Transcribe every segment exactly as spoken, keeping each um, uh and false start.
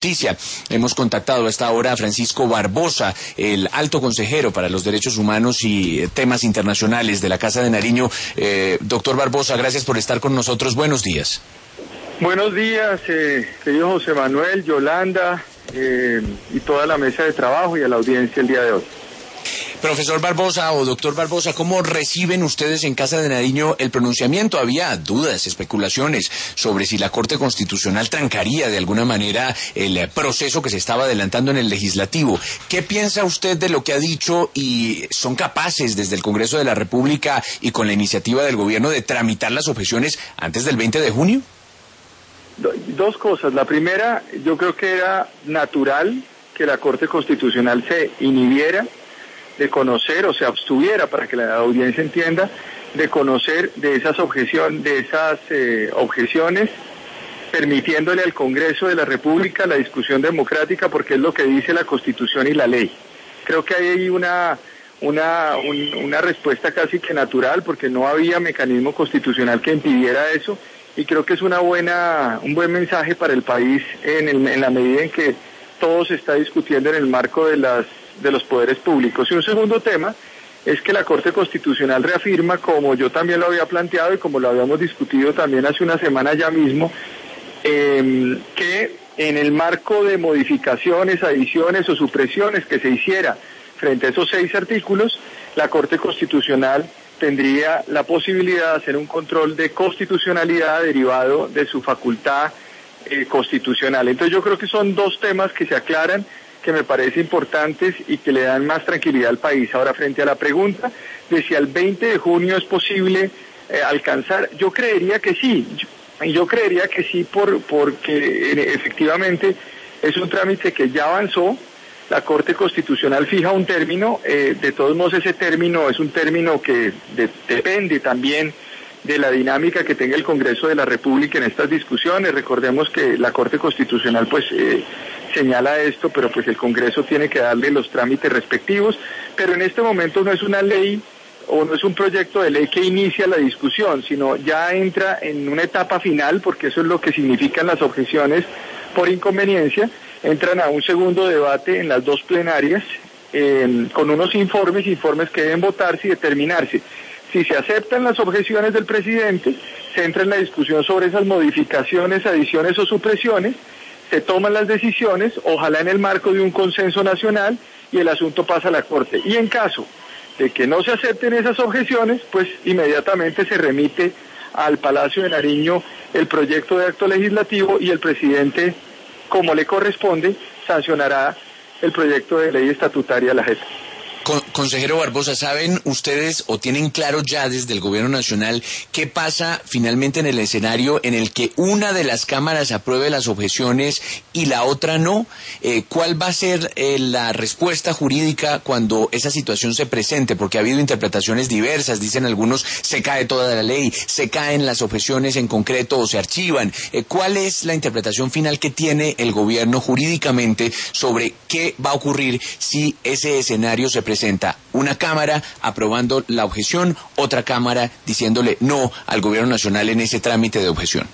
noticia. Hemos contactado a esta hora a Francisco Barbosa, el alto consejero para los derechos humanos y temas internacionales de la Casa de Nariño. Eh, doctor Barbosa, gracias por estar con nosotros. Buenos días. Buenos días, eh, querido José Manuel, Yolanda eh, y toda la mesa de trabajo y a la audiencia el día de hoy. Profesor Barbosa o doctor Barbosa, ¿cómo reciben ustedes en Casa de Nariño el pronunciamiento? Había dudas, especulaciones sobre si la Corte Constitucional trancaría de alguna manera el proceso que se estaba adelantando en el legislativo. ¿Qué piensa usted de lo que ha dicho y son capaces desde el Congreso de la República y con la iniciativa del gobierno de tramitar las objeciones antes del veinte de junio? Dos cosas. La primera, yo creo que era natural que la Corte Constitucional se inhibiera de conocer o se abstuviera, para que la audiencia entienda, de conocer de esas objeciones, de esas eh, objeciones, permitiéndole al Congreso de la República la discusión democrática, porque es lo que dice la Constitución y la ley. Creo que hay una una un, una respuesta casi que natural, porque no había mecanismo constitucional que impidiera eso, y creo que es una buena un buen mensaje para el país en, el, en la medida en que todo se está discutiendo en el marco de las de los poderes públicos. Y un segundo tema es que la Corte Constitucional reafirma, como yo también lo había planteado y como lo habíamos discutido también hace una semana ya mismo, eh, que en el marco de modificaciones, adiciones o supresiones que se hiciera frente a esos seis artículos, la Corte Constitucional tendría la posibilidad de hacer un control de constitucionalidad derivado de su facultad eh, constitucional. Entonces yo creo que son dos temas que se aclaran, que me parecen importantes y que le dan más tranquilidad al país. Ahora, frente a la pregunta de si al veinte de junio es posible eh, alcanzar, yo creería que sí, yo, yo creería que sí por porque eh, efectivamente es un trámite que ya avanzó, la Corte Constitucional fija un término, eh, de todos modos ese término es un término que de, depende también de la dinámica que tenga el Congreso de la República en estas discusiones. Recordemos que la Corte Constitucional pues eh, señala esto, pero pues el Congreso tiene que darle los trámites respectivos, pero en este momento no es una ley o no es un proyecto de ley que inicia la discusión, sino ya entra en una etapa final, porque eso es lo que significan las objeciones por inconveniencia, entran a un segundo debate en las dos plenarias, eh, con unos informes, informes que deben votarse y determinarse. Si se aceptan las objeciones del presidente, se entra en la discusión sobre esas modificaciones, adiciones o supresiones, se toman las decisiones, ojalá en el marco de un consenso nacional, y el asunto pasa a la Corte. Y en caso de que no se acepten esas objeciones, pues inmediatamente se remite al Palacio de Nariño el proyecto de acto legislativo y el presidente, como le corresponde, sancionará el proyecto de ley estatutaria de la J E P. Con, consejero Barbosa, ¿saben ustedes o tienen claro ya desde el gobierno nacional qué pasa finalmente en el escenario en el que una de las cámaras apruebe las objeciones y la otra no? Eh, ¿Cuál va a ser eh, la respuesta jurídica cuando esa situación se presente? Porque ha habido interpretaciones diversas, dicen algunos, se cae toda la ley, se caen las objeciones en concreto o se archivan. Eh, ¿Cuál es la interpretación final que tiene el gobierno jurídicamente sobre qué va a ocurrir si ese escenario se presenta? Presenta una Cámara aprobando la objeción, otra Cámara diciéndole no al gobierno nacional en ese trámite de objeción.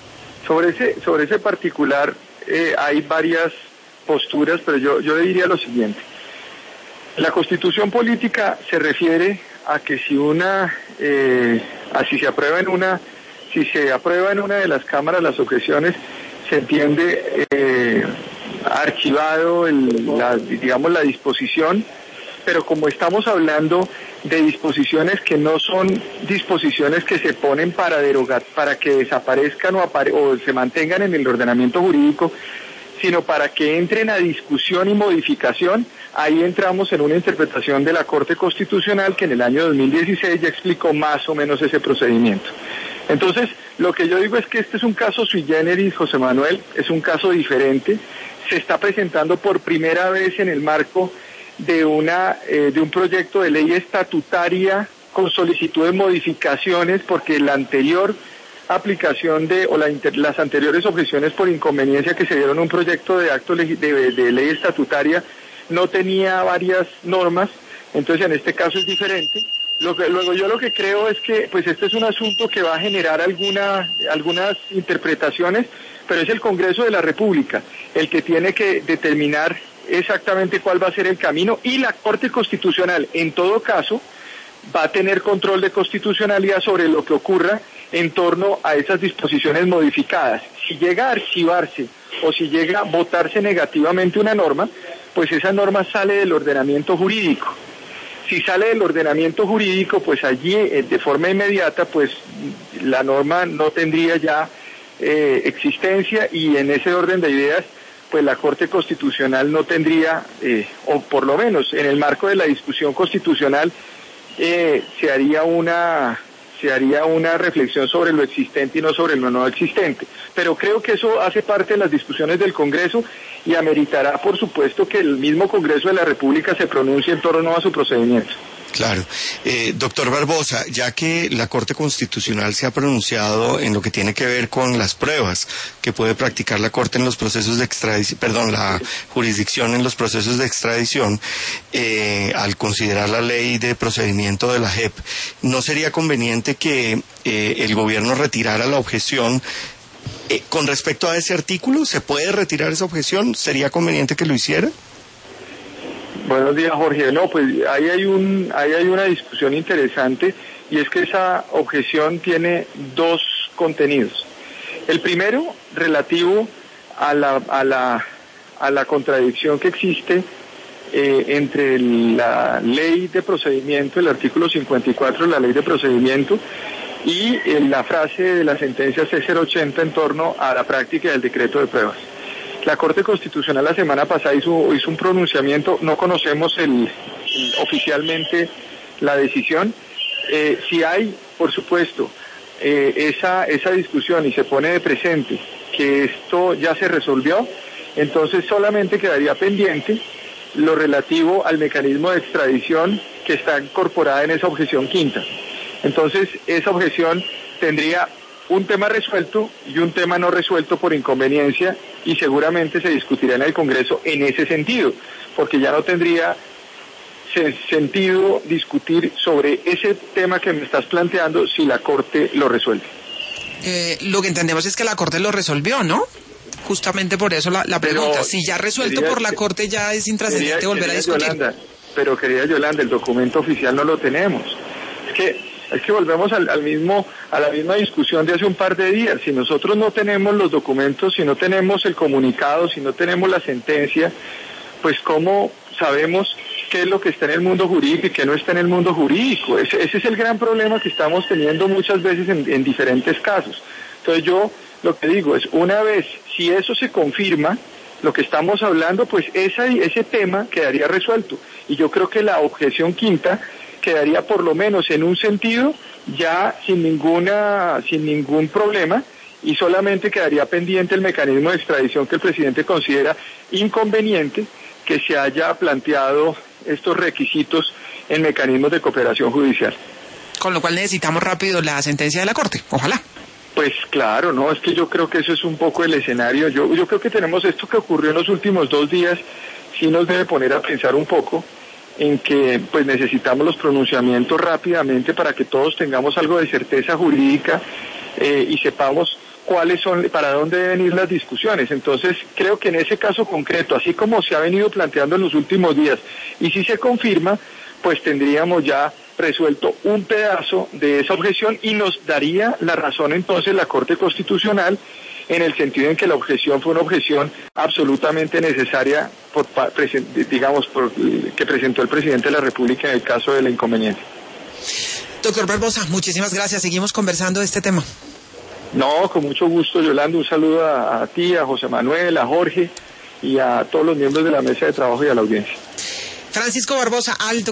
Sobre ese, sobre ese particular eh, hay varias posturas, pero yo, yo le diría lo siguiente. La Constitución política se refiere a que si una, eh, a si se aprueba en una, si se aprueba en una de las cámaras las objeciones, se entiende eh, archivado el, la, digamos la disposición. Pero como estamos hablando de disposiciones que no son disposiciones que se ponen para derogar, para que desaparezcan o, apare o se mantengan en el ordenamiento jurídico, sino para que entren a discusión y modificación, ahí entramos en una interpretación de la Corte Constitucional que en el año dos mil dieciséis ya explicó más o menos ese procedimiento. Entonces, lo que yo digo es que este es un caso sui generis, José Manuel, es un caso diferente, se está presentando por primera vez en el marco de una eh, de un proyecto de ley estatutaria con solicitud de modificaciones, porque la anterior aplicación de o la inter, las anteriores objeciones por inconveniencia que se dieron a un proyecto de acto de, de, de ley estatutaria no tenía varias normas, entonces en este caso es diferente, Lo que, luego yo lo que creo es que pues este es un asunto que va a generar alguna, algunas interpretaciones, pero es el Congreso de la República el que tiene que determinar exactamente cuál va a ser el camino, y la Corte Constitucional en todo caso va a tener control de constitucionalidad sobre lo que ocurra en torno a esas disposiciones modificadas. Si llega a archivarse o si llega a votarse negativamente una norma, pues esa norma sale del ordenamiento jurídico. Si sale del ordenamiento jurídico, pues allí eh, de forma inmediata, pues la norma no tendría ya eh, existencia, y en ese orden de ideas, pues la Corte Constitucional no tendría, eh, o por lo menos en el marco de la discusión constitucional, eh, se haría una se haría una reflexión sobre lo existente y no sobre lo no existente. Pero creo que eso hace parte de las discusiones del Congreso y ameritará, por supuesto, que el mismo Congreso de la República se pronuncie en torno a su procedimiento. Claro. Eh, doctor Barbosa, ya que la Corte Constitucional se ha pronunciado en lo que tiene que ver con las pruebas que puede practicar la Corte en los procesos de extradición, perdón, la jurisdicción en los procesos de extradición, eh, al considerar la ley de procedimiento de la J E P, ¿no sería conveniente que eh, el gobierno retirara la objeción eh, con respecto a ese artículo? ¿Se puede retirar esa objeción? ¿Sería conveniente que lo hiciera? Buenos días, Jorge. No, pues ahí hay un, ahí hay una discusión interesante, y es que esa objeción tiene dos contenidos. El primero, relativo a la, a la, a la contradicción que existe eh, entre la ley de procedimiento, el artículo cincuenta y cuatro de la ley de procedimiento, y eh, la frase de la sentencia C cero ochenta en torno a la práctica del decreto de pruebas. La Corte Constitucional la semana pasada hizo, hizo un pronunciamiento, no conocemos el, el, oficialmente la decisión. Eh, si hay, por supuesto, eh, esa, esa discusión y se pone de presente que esto ya se resolvió, entonces solamente quedaría pendiente lo relativo al mecanismo de extradición que está incorporada en esa objeción quinta. Entonces, esa objeción tendría un tema resuelto y un tema no resuelto por inconveniencia, y seguramente se discutirá en el Congreso en ese sentido, porque ya no tendría sentido discutir sobre ese tema que me estás planteando si la Corte lo resuelve. Eh, lo que entendemos es que la Corte lo resolvió, ¿no? Justamente por eso la, la pregunta. Pero, si ya resuelto querida, por la Corte, ya es intrascendente volver querida a discutir. Yolanda, pero querida Yolanda, el documento oficial no lo tenemos. Es que Es que volvemos al, al mismo, a la misma discusión de hace un par de días. Si nosotros no tenemos los documentos, si no tenemos el comunicado, si no tenemos la sentencia, pues ¿cómo sabemos qué es lo que está en el mundo jurídico y qué no está en el mundo jurídico? Ese, ese es el gran problema que estamos teniendo muchas veces en, en diferentes casos. Entonces yo lo que digo es, una vez, si eso se confirma, lo que estamos hablando, pues esa, ese tema quedaría resuelto. Y yo creo que la objeción quinta quedaría por lo menos en un sentido ya sin ninguna sin ningún problema, y solamente quedaría pendiente el mecanismo de extradición que el presidente considera inconveniente que se haya planteado estos requisitos en mecanismos de cooperación judicial. Con lo cual necesitamos rápido la sentencia de la Corte, ojalá. Pues claro, no, es que yo creo que eso es un poco el escenario. Yo, yo creo que tenemos esto que ocurrió en los últimos dos días, sí nos debe poner a pensar un poco en que pues necesitamos los pronunciamientos rápidamente para que todos tengamos algo de certeza jurídica eh, y sepamos cuáles son, para dónde deben ir las discusiones. Entonces creo que en ese caso concreto, así como se ha venido planteando en los últimos días, y si se confirma, pues tendríamos ya resuelto un pedazo de esa objeción, y nos daría la razón entonces la Corte Constitucional, en el sentido en que la objeción fue una objeción absolutamente necesaria, por, digamos, por, que presentó el presidente de la República en el caso de la inconveniencia. Doctor Barbosa, muchísimas gracias. Seguimos conversando de este tema. No, con mucho gusto, Yolanda. Un saludo a, a ti, a José Manuel, a Jorge y a todos los miembros de la mesa de trabajo y a la audiencia. Francisco Barbosa, alto